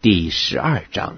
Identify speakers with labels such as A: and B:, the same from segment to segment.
A: 第12章。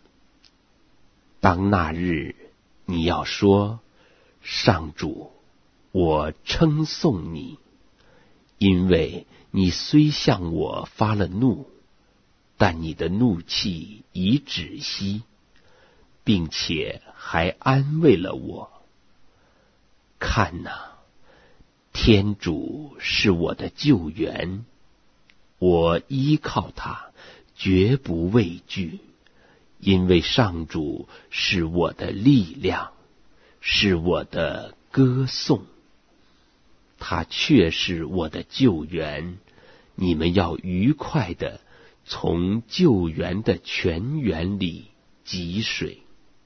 A: 当那日，你要说：上主，我称颂你，因为你虽向我发了怒，但你的怒气已止息，并且还安慰了我。看哪，天主是我的救援，我依靠他，绝不畏惧，因为上主是我的力量，是我的歌颂。他确是我的救援，你们要愉快地从救援的泉源里汲水。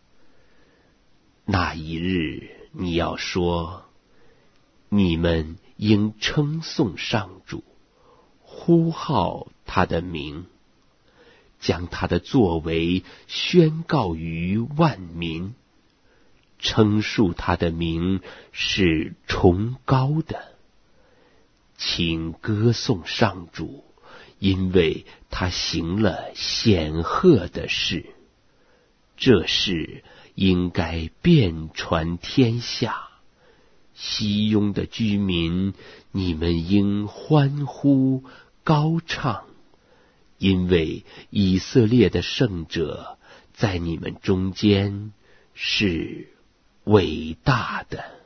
A: 那一日，你要说：你们应称颂上主，呼号他的名，将他的作为宣告于万民，称述他的名是崇高的。请歌颂上主，因为他行了显赫的事，这事应该遍传天下。西雍的居民，你们应欢呼高唱，因为以色列的圣者在你们中间是伟大的。